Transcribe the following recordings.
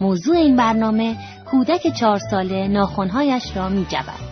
موضوع این برنامه کودک 4 ساله ناخن‌هایش را می‌جود.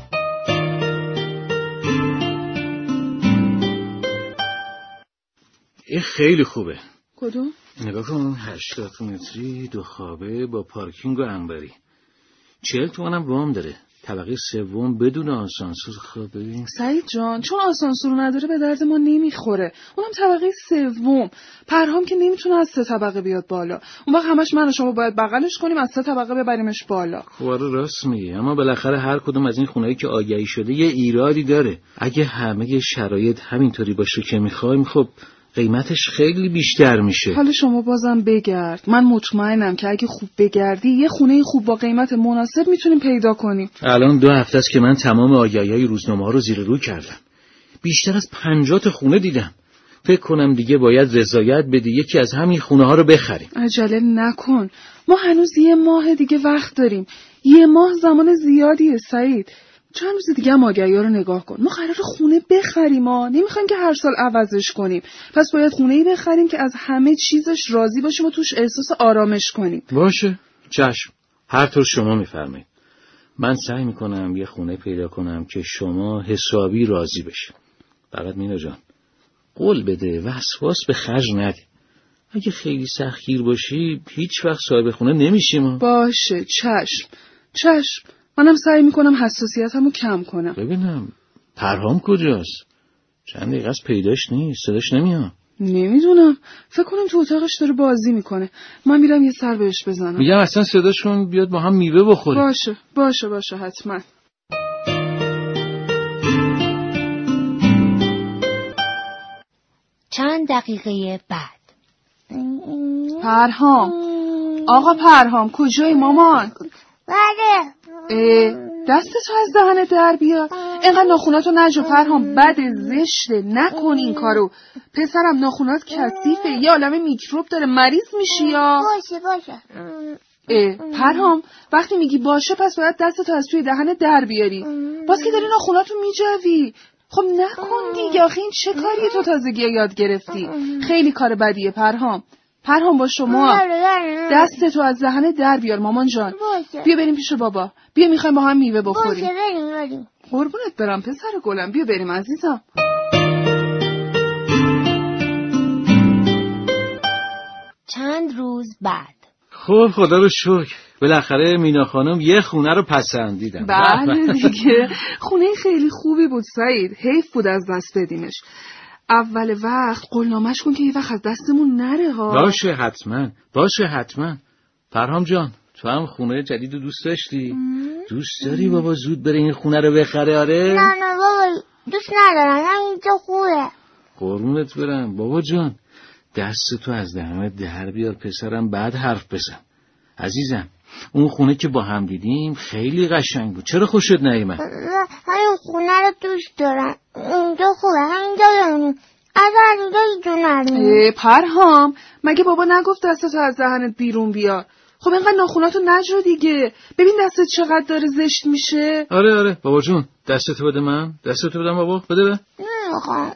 این خیلی خوبه. کدوم؟ نگاه کن 80 متری 2 خوابه با پارکینگ و انباری. 40 تومنم وام داره. طبقه 3 بدون آسانسور. خب ببین سعید جان، چون آسانسور نداره به درد ما نمیخوره. اونم طبقه 3. پرهام که نمیتونه از 3 طبقه بیاد بالا. اون وقت همش من و شما باید بغلش کنیم از 3 طبقه ببریمش بالا. خب آره راست میگی، اما بالاخره هر کدوم از این خونه‌ای که آگهی شده یه ایرادی داره. اگه همه شرایط همینطوری باشه که میخوایم خب قیمتش خیلی بیشتر میشه. حالا شما بازم بگرد. من مطمئنم که اگه خوب بگردی یه خونه خوب با قیمت مناسب میتونیم پیدا کنیم. الان 2 هفته است که من تمام آگهی‌های روزنامه‌ها رو زیر رو کردم. بیشتر از 50 تا خونه دیدم. فکر کنم دیگه باید رضایت بدی یکی از همین خونه‌ها رو بخریم. عجله نکن. ما هنوز 1 ماه دیگه وقت داریم. 1 ماه زمان زیادیه سعید. چند روز دیگه هم آگهی‌ها رو نگاه کن. ما قراره خونه بخریم نمیخوایم که هر سال عوضش کنیم. پس باید خونه‌ای بخریم که از همه چیزش راضی باشیم و توش احساس آرامش کنیم. باشه، چشم. هر طور شما میفرمایید. من سعی میکنم یه خونه پیدا کنم که شما حسابی راضی بشید. فقط مینا جان قول بده وسواس به خرج ندی. اگه خیلی سختگیر باشی هیچ وقت صاحب خونه نمیشیم. باشه، چشم. منم سعی میکنم حساسیتمو کم کنم. ببینم پرهام کجاست؟ چند دقیقه از پیداش نیست، صداش نمیاد. نمیدونم، فکر کنم تو اتاقش داره بازی میکنه. من میرم یه سر بهش بزنم. میگم اصلا صداشون بیاد با هم میوه بخوریم. باشه حتما. چند دقیقه بعد. پرهام، آقا پرهام کجایی مامان؟ بله. دستتو از دهنت در بیار. اینقدر ناخوناتو نجو پرهام، بد زشته، نکن این کارو. پسرم ناخونات کثیفه، یه عالمه میکروب داره، مریض میشی یا؟ باشه. پرهام وقتی میگی باشه پس باید دستتو از توی دهنت در بیاری. باز که داری ناخوناتو میجوی. خب نکن دیگه، آخه این چه کاریه تو تازگی یاد گرفتی؟ خیلی کار بدیه پرهام با شما. دستتو از دهنت در بیار مامان جان. بیا بریم پیش بابا. بیا میخوایم با هم میوه بخوریم. باشه بریم. قربونت برم پسر گلم، بیا بریم عزیزم. چند روز بعد. خب خدا رو شکر بالاخره مینا خانم یه خونه رو پسندیدن. بله دیگه خونه خیلی خوبی بود سعید، حیف بود از دست بدیمش. اول وقت قولنامش کن که یه وقت از دستمون نره ها. باشه حتما. پرهام جان تو هم خونه جدید رو دوست داشتی؟ دوست داری بابا زود بره این خونه رو بخره؟ آره؟ نه بابا دوست ندارم، همینجا خوبه. قربونت برم بابا جان، دست تو از دهنت در بیار پسرم، بعد حرف بزن. عزیزم اون خونه که با هم دیدیم خیلی قشنگ بود، چرا خوشت نیومد؟ همین خونه رو دوست دارم، اینجا خوبه، همینجا بمونیم. از اینجا هیچ نریم. پرهام مگه بابا نگفت دستتو از دهنت بیرون بیار؟ خب اینقدر ناخوناتو نجو دیگه، ببین دستت چقدر داره زشت میشه. آره بابا جون دستتو بده، من دستتو بدم بابا، بده. نمیخوام.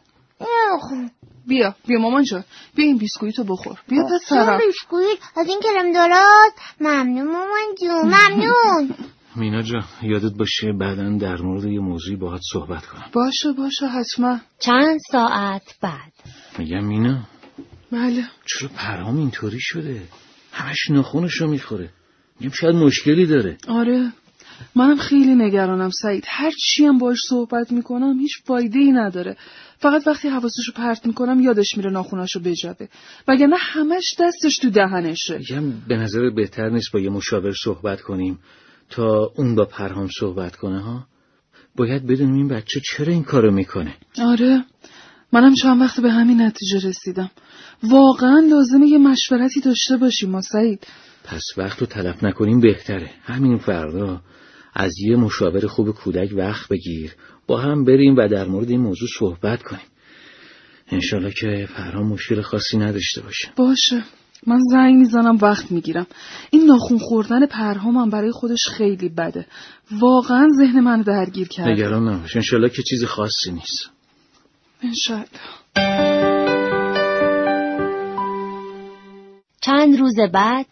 بیا مامان جان، بیا این بیسکویتو بخور. بیا پسرم. بیسکویت از این کرم دارات؟ ممنون مامان جون، ممنون. مینا جان یادت باشه بعداً در مورد یه موضوعی باهات صحبت کنم. باشه حتما. چند ساعت بعد. میگم مینا. بله. چرا پرهام اینطوری شده؟ همش ناخونشو میخوره. میگم شاید مشکلی داره. آره منم خیلی نگرانم سعید، هر چی هم باهاش صحبت میکنم هیچ فایده‌ای نداره. فقط وقتی حواسشو پرت میکنم یادش میره ناخوناشو بجوه، وگرنه همش دستش تو دهنشه. میگم به نظر بهتر نیست با یه مشاور صحبت کنیم تا اون با پرهام صحبت کنه ها؟ باید بدونیم این بچه چرا این کارو میکنه. آره منم چند وقت به همین نتیجه رسیدم. واقعا لازمه یه مشورتی داشته باشیم ما سعید. پس وقتو تلف نکنیم بهتره. همین فردا از یه مشاور خوب کودک وقت بگیر، با هم بریم و در مورد این موضوع صحبت کنیم. انشالله که پرهام مشکل خاصی نداشته باشه. باشه من زنگ میزنم وقت میگیرم. این ناخون خوردن پرهامم برای خودش خیلی بده، واقعا ذهن من درگیر کرده. نگران نباش، انشالله که چیز خاصی نیست. انشالله. چند روز بعد.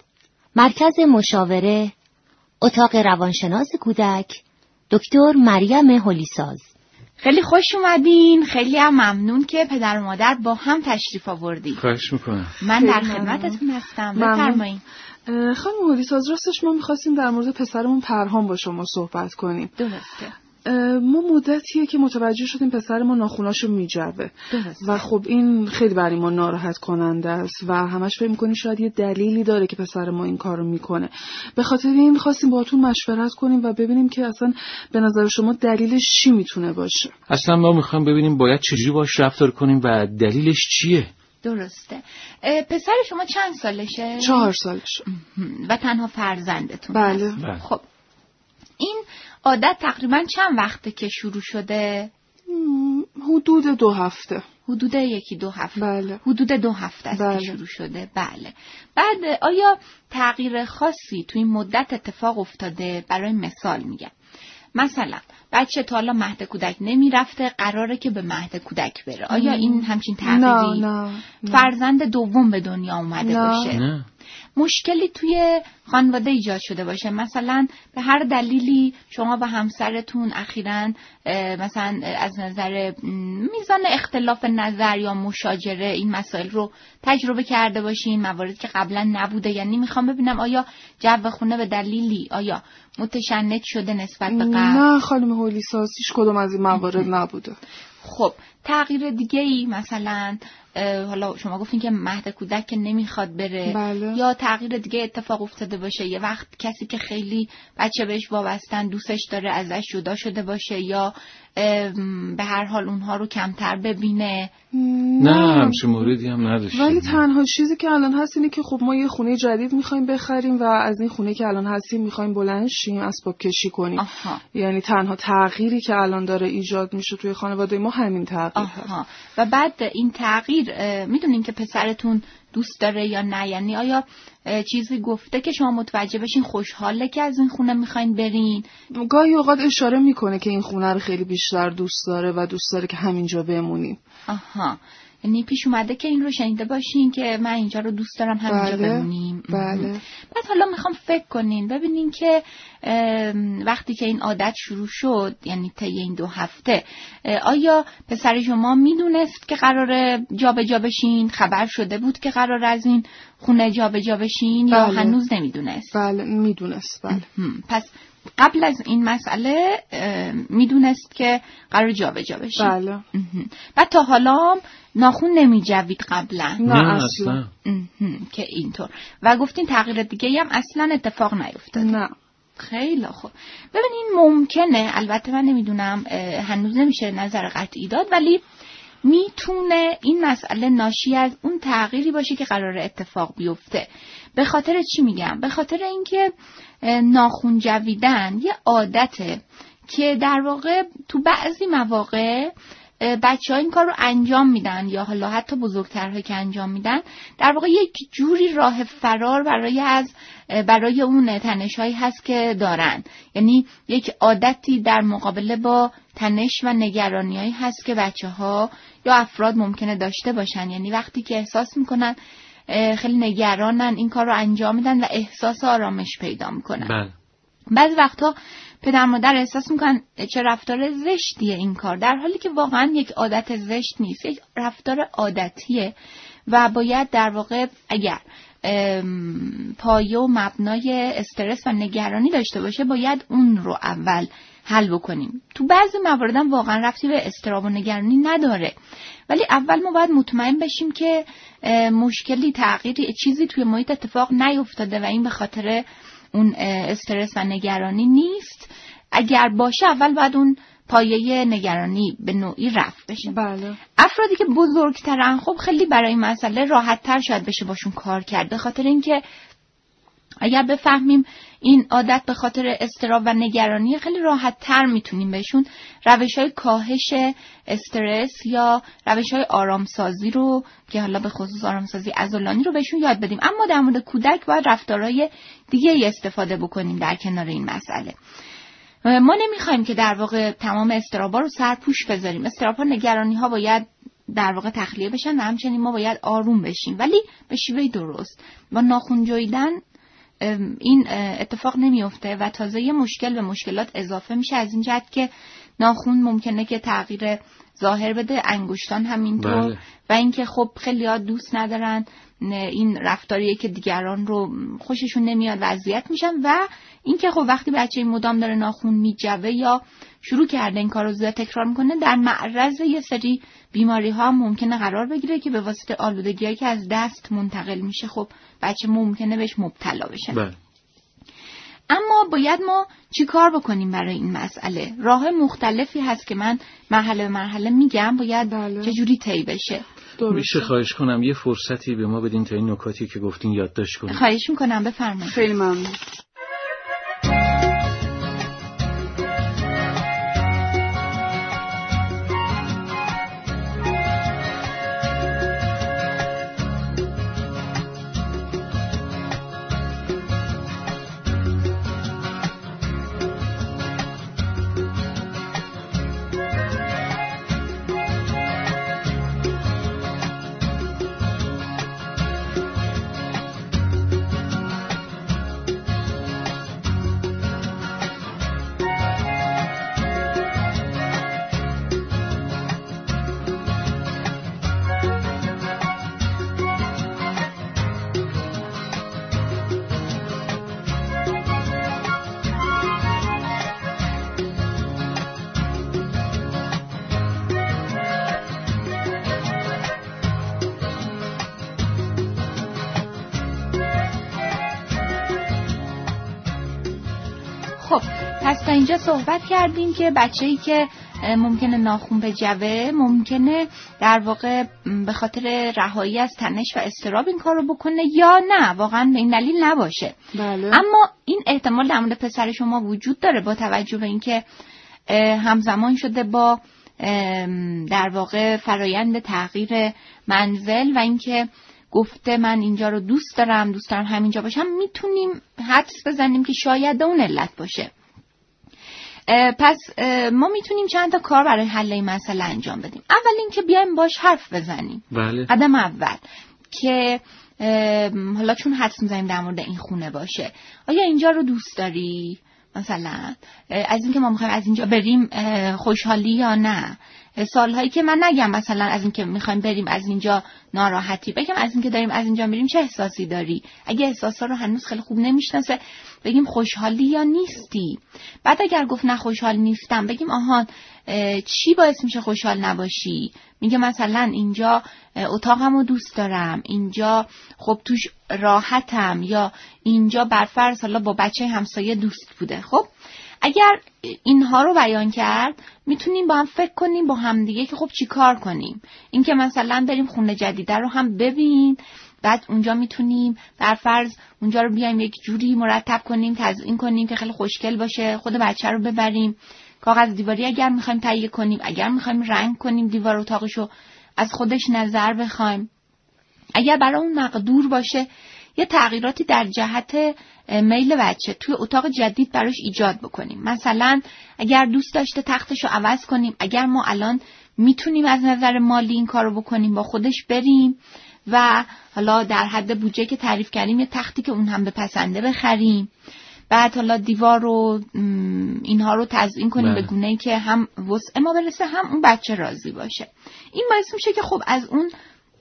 مرکز مشاوره، اتاق روانشناس کودک، دکتر مریم هولیساز. خیلی خوش اومدین. خیلی هم ممنون که پدر و مادر با هم تشریف آوردید. خواهش میکنم. من در خدمتتون هستم. بفرمایید. خانم هولیساز، راستش ما می‌خواستیم در مورد پسرمون پرهام با شما صحبت کنیم. درسته. ما مدتیه که متوجه شدیم پسر ما ناخوناشو میجوه و خب این خیلی برای ما ناراحت کننده است و همش فکر می‌کنیم شاید یه دلیلی داره که پسر ما این کارو میکنه. به خاطر این خواستیم باهاتون مشورت کنیم و ببینیم که اصلا به نظر شما دلیلش چی میتونه باشه. اصلا ما میخوایم ببینیم باید چجوری باهاش رفتار کنیم و دلیلش چیه. درسته. پسر شما چند سالشه؟ 4 سالشه. و تنها فرزندتون؟ بله. خب این عادت تقریبا چند وقته که شروع شده؟ حدود 2 هفته. حدود 1-2 هفته. بله. حدود 2 هفته است که شروع شده. بله. بعد آیا تغییر خاصی تو این مدت اتفاق افتاده؟ برای مثال میگم. مثلا بچه تا حالا مهد کودک نمی رفته، قراره که به مهد کودک بره. آیا این همچین تغییری؟ نه. فرزند دوم به دنیا اومده باشه؟ نه. مشکلی توی خانواده ایجاد شده باشه، مثلا به هر دلیلی شما و همسرتون اخیراً مثلا از نظر میزان اختلاف نظر یا مشاجره این مسائل رو تجربه کرده باشین، مواردی که قبلا نبوده. یعنی میخوام ببینم آیا جو خونه به دلیلی آیا متشنج شده نسبت به قبل؟ نه خانم هولیساز، هیچ کدوم از این موارد نبوده. خب تغییر دیگه ای مثلا حالا شما گفتین که مهد کودک که نمیخواد بره. بله. یا تغییر دیگه اتفاق افتاده باشه، یه وقت کسی که خیلی بچه بهش وابستن دوستش داره ازش جدا شده باشه یا به هر حال اونها رو کمتر ببینه. نه همچین موردی هم نداشتیم. ولی تنها چیزی که الان هست اینه که خب ما یه خونه جدید میخوایم بخریم و از این خونه که الان هستیم میخوایم بلند شیم، اسباب کشی کنیم. یعنی تنها تغییری که الان داره ایجاد میشه توی خانواده ما همین تغییر هست. و بعد این تغییر میدونین که پسرتون دوست داره یا نه؟ یعنی آیا چیزی گفته که شما متوجه بشین خوشحاله که از این خونه میخواین برین؟ گاهی اوقات اشاره میکنه که این خونه رو خیلی بیشتر دوست داره و دوست داره که همینجا بمونیم. یعنی پیش اومده که این رو شنیده باشین که من اینجا رو دوست دارم همینجا بمونیم. بله. بعد حالا میخوام فکر کنین ببینین که وقتی که این عادت شروع شد، یعنی طی این 2 هفته، آیا پسر شما میدونست که قراره جابجا بشین؟ خبر شده بود که قراره از این خونه جابجا بشین یا هنوز نمیدونست؟ بله میدونست. بله. پس قبل از این مسئله میدونست که قرار جابجا بشین. بله. بعد تا حالا ناخون نمیجوید قبلا؟ نه اصلا. که اینطور. و گفتین تغییر دیگه هم اصلا اتفاق نیفتاد؟ نه. خیلی خوب. ببینین ممکنه، البته من نمیدونم، هنوز نمیشه نظر قطعی داد، ولی میتونه این مسئله ناشی از اون تغییری باشه که قراره اتفاق بیفته. به خاطر چی میگم؟ به خاطر اینکه ناخون جویدن یه عادته که در واقع تو بعضی مواقع بچه‌ها این کار رو انجام میدن یا حالا حتی بزرگترها که انجام میدن، در واقع یک جوری راه فرار برای اون تنش‌هایی هست که دارن. یعنی یک عادتی در مقابله با تنش و نگرانی‌هایی هست که بچه‌ها یا افراد ممکنه داشته باشن. یعنی وقتی که احساس میکنن خیلی نگرانن این کار رو انجام میدن و احساس آرامش پیدا میکنن. بله. بعضی وقتا پدر مادر احساس میکنن چه رفتار زشتیه این کار، در حالی که واقعا یک عادت زشت نیست، یک رفتار عادتیه و باید در واقع اگر پایه و مبنای استرس و نگرانی داشته باشه باید اون رو اول حل بکنیم. تو بعضی مواردم واقعا رفتی به اضطراب و نگرانی نداره، ولی اول ما باید مطمئن بشیم که مشکلی، تغییری، چیزی توی محیط اتفاق نیفتاده و این به خاطر اون استرس و نگرانی نیست. اگر باشه اول باید اون پایه نگرانی به نوعی رفع بشه. بله. افرادی که بزرگترن خب خیلی برای این مسئله راحت تر شاید بشه باشون کار کرد، به خاطر اینکه اگر بفهمیم این عادت به خاطر اضطراب و نگرانی، خیلی راحت تر میتونیم بهشون روش‌های کاهش استرس یا روش‌های آرامسازی رو که حالا به خصوص آرامسازی عضلانی رو بهشون یاد بدیم. اما در مورد کودک باید رفتارهای دیگه ای استفاده بکنیم در کنار این مسئله. ما نمیخوایم که در واقع تمام اضطراب‌ها رو سرپوش بذاریم. اضطراب‌ها، نگرانی‌ها باید در واقع تخلیه بشن و همچنین ما باید آروم بشیم، ولی به شیوه درست. با ناخن جویدن این اتفاق نمیفته و تازه یه مشکل به مشکلات اضافه میشه از این جهت که ناخن ممکنه که تغییر ظاهر بده، انگشتان همینطور. بله. و اینکه خب خیلی‌ها دوست ندارن این رفتاریه که دیگران رو خوششون نمیاد و اذیت میشن و اینکه خب وقتی بچه مدام داره ناخن میجوه یا شروع کرده این کارو زیاد تکرار میکنه در معرض یه سری بیماری ها ممکنه قرار بگیره که به واسطه آلودگیایی که از دست منتقل میشه خب بچه ممکنه بهش مبتلا بشه. بله. اما باید ما چی کار بکنیم برای این مسئله؟ راه مختلفی هست که من مرحله به مرحله میگم باید چجوری طی بشه. میشه خواهش کنم یه فرصتی به ما بدین تا این نکاتی که گفتین یادداشت کنیم؟ خواهش میکنم، بفرمایید. خیلی ممنون. خب پس تا اینجا صحبت کردیم که بچه‌ای که ممکنه ناخن بجوه ممکنه در واقع به خاطر رهایی از تنش و اضطراب این کارو بکنه یا نه واقعا به این دلیل نباشه. بله. اما این احتمال در مورد پسر شما وجود داره با توجه به اینکه همزمان شده با در واقع فرایند تغییر منزل و اینکه گفته من اینجا رو دوست دارم همینجا باشم، میتونیم حدس بزنیم که شاید اون علت باشه. پس ما میتونیم چند تا کار برای حل این مسئله انجام بدیم. اول اینکه بیایم باش حرف بزنیم. بله. قدم اول که حالا چون حدس میزنیم در مورد این خونه باشه، آیا اینجا رو دوست داری؟ مثلا از اینکه ما میخوایم از اینجا بریم خوشحالی یا نه؟ سالهایی که من نگم مثلا از اینکه میخوایم بریم از اینجا ناراحتی، بگم از اینکه داریم از اینجا میریم چه احساسی داری؟ اگه احساسا رو هنوز خیلی خوب نمیشناسه بگیم خوشحالی یا نیستی. بعد اگر گفت نه خوشحال نیستم بگیم آهان چی باعث میشه خوشحال نباشی؟ میگه مثلا اینجا اتاقمو دوست دارم، اینجا خب توش راحتم، یا اینجا برفرض حالا با بچه همسایه دوست بوده. خب اگر اینها رو بیان کرد میتونیم با هم فکر کنیم با هم دیگه که خب چی کار کنیم. اینکه مثلا بریم خونه جدیده رو هم ببین، بعد اونجا میتونیم برفرض اونجا رو بیایم یک جوری مرتب کنیم، تزیین کنیم که خیلی خوشگل باشه، خود بچه رو ببریم، کاغذ دیواری اگر میخوایم تهیه کنیم، اگر میخوایم رنگ کنیم دیوار اتاقشو از خودش نظر بخوایم، اگر برای اون مقدور باشه یه تغییراتی در جهت میل بچه توی اتاق جدید براش ایجاد بکنیم. مثلا اگر دوست داشته تختشو عوض کنیم، اگر ما الان میتونیم از نظر مالی این کارو بکنیم با خودش بریم و حالا در حد بودجه که تعریف کردیم یه تختی که اون هم بپسنده بخریم، بعد حالا دیوار رو اینها رو تزیین کنیم به گونه‌ای که هم وسع ما برسه هم اون بچه راضی باشه. این باعث میشه که خب از اون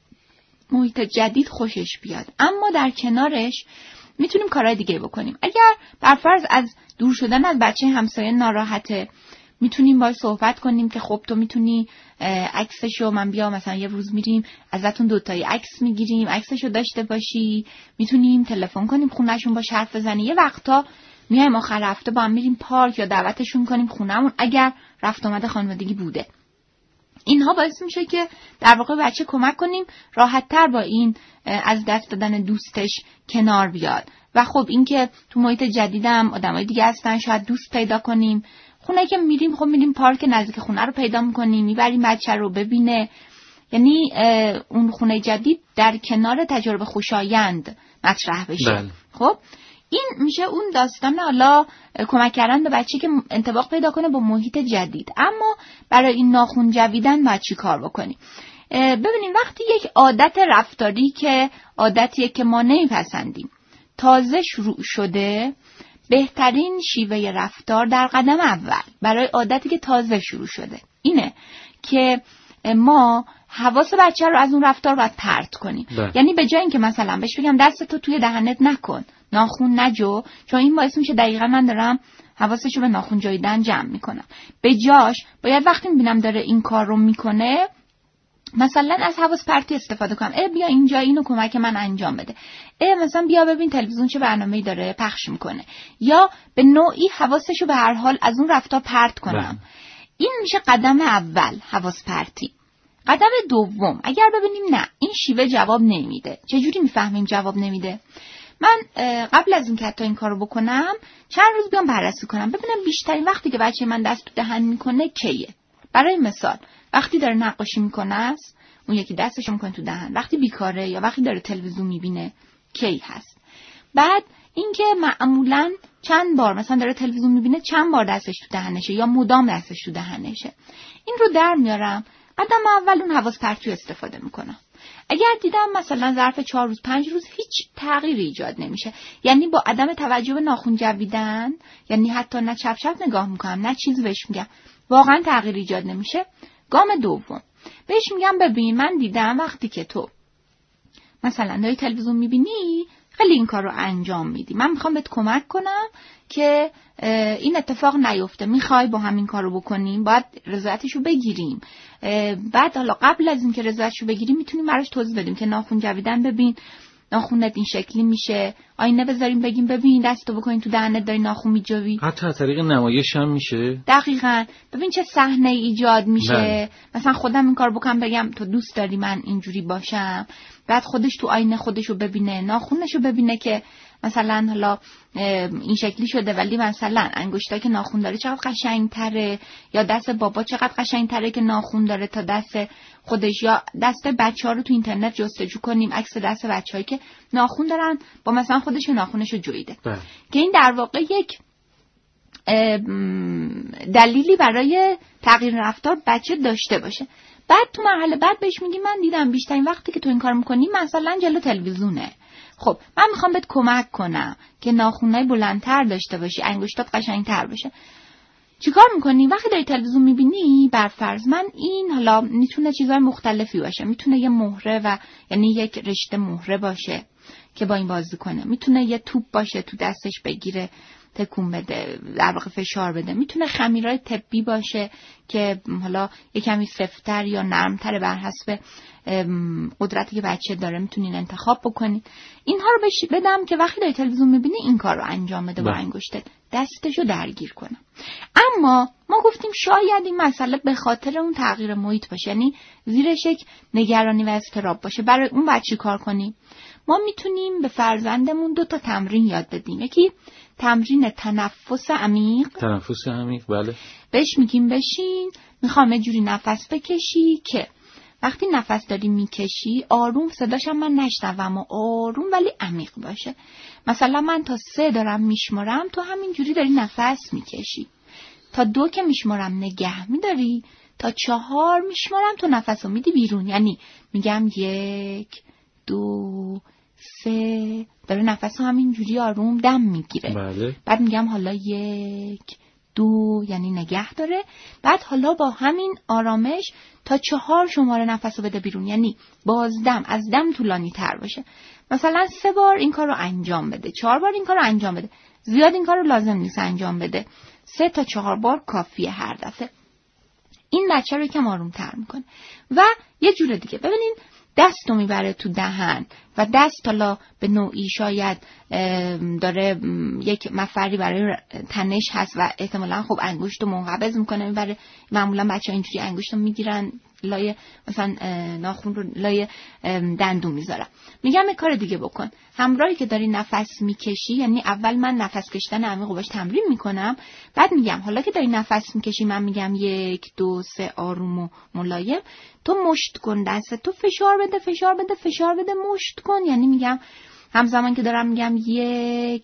محیط جدید خوشش بیاد. اما در کنارش میتونیم کارهای دیگه بکنیم. اگر برفرض از دور شدن از بچه همسایه ناراحته، میتونیم باهاش صحبت کنیم که خب تو میتونی عکسشو من بیا مثلا یه روز میریم ازتون دوتایی عکس میگیریم، عکسشو داشته باشی. میتونیم تلفن کنیم خونهشون باش حرف بزنیم. یه وقتا میایم آخر هفته با هم میریم پارک یا دعوتشون کنیم خونهمون اگر رفت آمد خانوادگی بوده. اینها باعث میشه که در واقع بچه کمک کنیم راحت‌تر با این از دست دادن دوستش کنار بیاد. و خب این که تو محیط جدیدم آدمای دیگه هستن، شاید دوست پیدا کنیم. خونه که میریم خب میریم پارک نزدیک خونه رو پیدا میکنیم، میبریم بچه رو ببینه. یعنی اون خونه جدید در کنار تجربه خوشایند مطرح بشه. بله. خب این میشه اون داستان حالا کمک کردن به بچه که انطباق پیدا کنه با محیط جدید. اما برای این ناخن جویدن باید چی کار بکنیم؟ ببینیم وقتی یک عادت رفتاری که عادتیه که ما نمیپسندیم تازه شروع شده، بهترین شیوه رفتار در قدم اول برای عادتی که تازه شروع شده اینه که ما حواس بچه رو از اون رفتار باید پرت کنیم. یعنی به جای اینکه مثلا بهش بگم دستتو توی دهنت نکن، ناخون نجو، چون این باعث میشه دقیقاً من دارم حواسشو به ناخون جویدن جمع میکنم، به جاش باید وقتی میبینم داره این کار رو میکنه مثلا از حواس پرتی استفاده کنم. بیا اینجا اینو کمک من انجام بده. مثلا بیا ببین تلویزیون چه برنامه‌ای داره پخش میکنه. یا به نوعی حواسشو به هر حال از اون رفتار پرت کنم. این میشه قدم اول، حواس پرتی. قدم دوم، اگر ببینیم نه این شیوه جواب نمیده، چجوری میفهمیم جواب نمیده؟ من قبل از اینکه حتی این کارو بکنم چند روز بیام بررسی کنم ببینم بیشترین وقتی که بچه من دست تو دهن میکنه کیه. برای مثال وقتی داره نقاشی میکنه است اون یکی دستشو میکنه تو دهن، وقتی بیکاره یا وقتی داره تلویزیون میبینه کی هست. بعد اینکه معمولاً چند بار مثلا داره تلویزیون میبینه چند بار دستش تو دهنشه یا مدام دستش تو دهنشه. این رو در میارم. قدم اول اون حواس پرتی استفاده میکنم. اگر دیدم مثلا ظرف 4 روز 5 روز هیچ تغییری ایجاد نمیشه، یعنی با عدم توجه به ناخن جویدن، یعنی حتی نه چپ چپ نگاه میکنم نه چیزی بهش میگم، واقعا تغییر ایجاد نمیشه، گام دوم بهش میگم ببین من دیدم وقتی که تو مثلا داری تلویزیون میبینی خیلی این کار رو انجام میدی، من میخوام بهت کمک کنم که این اتفاق نیفته، میخوای با همین کار رو بکنیم، باید رضایتش رو بگیریم. بعد حالا قبل از اینکه رضایتش رو بگیریم میتونیم براش توضیح بدیم که ناخن جویدن ببین ناخونت این شکلی میشه، آینه بذاریم بگیم ببین دستو بکنین تو دهنت داری ناخون میجوی. حتی از طریق نمایش هم میشه. دقیقاً ببین چه صحنه ایجاد میشه. مثلا خودم این کار بکنم بگم تو دوست داری من اینجوری باشم، بعد خودش تو آینه خودشو ببینه، ناخونشو ببینه که مثلا حالا این شکلی شده ولی مثلا انگشتا که ناخون داره چقدر قشنگتره، یا دست بابا چقدر قشنگتره که ناخون داره تا دست خودش، یا دست بچه‌ها رو تو اینترنت جستجو کنیم عکس دست بچه‌هایی که ناخون دارن با مثلا خودش ناخونشو جویده. که این در واقع یک دلیلی برای تغییر رفتار بچه داشته باشه. بعد تو مرحله بعد بهش میگی من دیدم بیشترین وقتی که تو این کار میکنی مثلا جلو تلویزیونه، خب من میخوام بهت کمک کنم که ناخونای بلندتر داشته باشی، انگشتات قشنگتر بشه. چیکار میکنی؟ وقتی داری تلویزیون میبینی برفرض من این حالا میتونه چیزهای مختلفی باشه، میتونه یه مهره و یعنی یک رشته مهره باشه که با این بازی کنه، میتونه یه توپ باشه تو دستش بگیره تکون بده در واقع فشار بده، میتونه خمیرای طبی باشه که حالا یه کمی سفت‌تر یا نرمتر بر حسب قدرتی که بچه داره میتونین انتخاب بکنین. اینها رو بهش بدم که وقتی داری تلویزیون میبینی این کار رو انجام بده با انگشتت، دستشو درگیر کنه. اما ما گفتیم شاید این مسئله به خاطر اون تغییر محیط باشه، یعنی زیرش یک نگرانی و اضطراب باشه. برای اون باید چی کار کنیم؟ ما میتونیم به فرزندمون 2 تا تمرین یاد بدیم. یکی تمرین تنفس عمیق. تنفس عمیق، بله. بهش میگیم بشین میخوام یه جوری نفس بکشی که وقتی نفس داری میکشی آروم، صداشم من نشنوم، آروم ولی عمیق باشه. مثلا من تا 3 دارم میشمارم، تو همین جوری داری نفس میکشی. تا 2 که میشمارم نگه میداری، تا 4 میشمارم تو نفسو میدی بیرون. یعنی میگم 1 2 3 داره نفسو همین جوری آروم دم میگیره. بله. بعد میگم حالا 1 2 یعنی نگه داره، بعد حالا با همین آرامش تا 4 شماره نفسو بده بیرون، یعنی بازدم از دم طولانی تر باشه. مثلا 3 بار این کار رو انجام بده، 4 بار این کار رو انجام بده، زیاد این کار رو لازم نیست انجام بده، 3 تا 4 بار کافیه هر دفعه. این بچه رو یکم آروم تر میکنه. و یه جور دیگه ببینین دستو میبره تو دهن و دست حالا به نوعی شاید داره یک مفری برای تنش هست و احتمالاً خب انگشتو منقبض میکنه میبره. معمولا بچه‌ها اینجوری انگشتو میگیرن لای مثلا ناخن رو لای دندون میذارن. میگم یه کار دیگه بکن، همراهی که داری نفس میکشی، یعنی اول من نفس کشیدن عمیق رو باش تمرین میکنم، بعد میگم حالا که داری نفس میکشی من میگم 1 2 3 آروم و ملایم، تو مشت کن دست تو، فشار بده فشار بده فشار بده، مشت کن. یعنی میگم همزمان که دارم میگم 1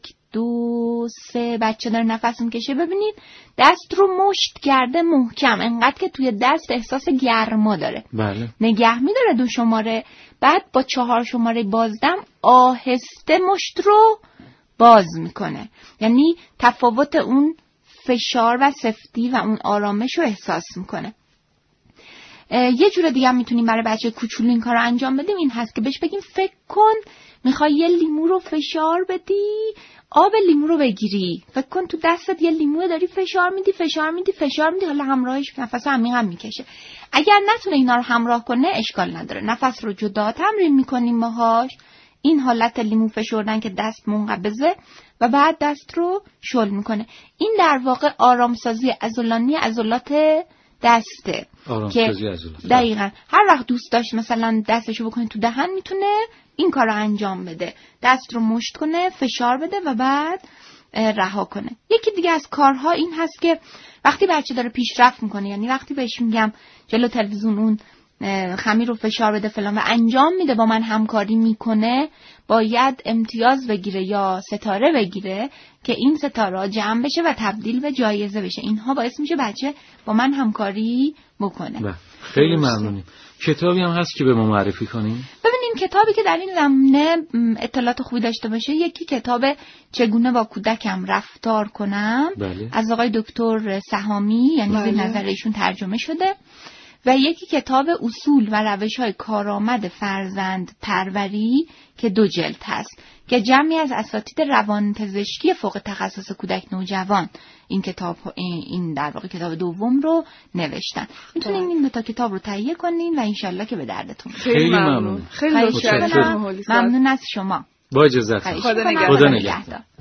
2 3 بچه داره نفس میکشه، ببینید دست رو مشت کرده محکم، انقدر که توی دست احساس گرما داره. بله. نگه میداره 2 شماره، بعد با 4 شماره بازدم آهسته مشت رو باز میکنه. یعنی تفاوت اون فشار و سفتی و اون آرامش رو احساس میکنه. یه جور دیگه هم میتونیم برای بچه کوچولو این کار رو انجام بدیم، این هست که بهش بگیم فکر کن میخوای یه لیمو رو فشار بدی، آب لیمو رو بگیری، فکر کن تو دستت یه لیمو داری فشار میدی، حالا همراهش نفس عمیق هم میکشه. اگر نتونه اینا رو همراه کنه اشکال نداره، نفس رو جدا تمرین میکنیم باهاش. این حالت لیمو فشردن که دست منقبضه و بعد دست رو شل میکنه، این در واقع آرامسازی عضلانی عضلات دسته که دقیقاً هر وقت دوست داشت مثلا دستشو بکنه تو دهن میتونه این کار رو انجام بده، دست رو مشت کنه، فشار بده و بعد رها کنه. یکی دیگه از کارها این هست که وقتی بچه داره پیشرفت میکنه، یعنی وقتی بهش میگم جلو تلویزیون اون خمیر رو فشار بده فلان و انجام میده، با من همکاری میکنه، باید امتیاز بگیره یا ستاره بگیره که این ستاره جمع بشه و تبدیل به جایزه بشه. اینها باعث میشه بچه با من همکاری بکنه. خیلی ممنونیم. کتابی هم هست که به ما معرفی کنیم؟ ببینیم کتابی که در این زمینه اطلاعات خوبی داشته باشه، یکی کتاب چگونه با کودکم رفتار کنم از آقای دکتر سهامی، یعنی به نظر ایشون ترجمه شده، و یکی کتاب اصول و روش‌های کارآمد فرزند پروری که 2 جلد هست که جمعی از اساتید روانپزشکی فوق تخصص کودک نوجوان این در واقع کتاب دوم رو نوشتن. میتونین این 2 کتاب رو تهیه کنین و انشالله که به دردتون خیلی ممنون. خیلی ممنون از شما. با اجازت. خدا نگهدار. خدا نگهدار.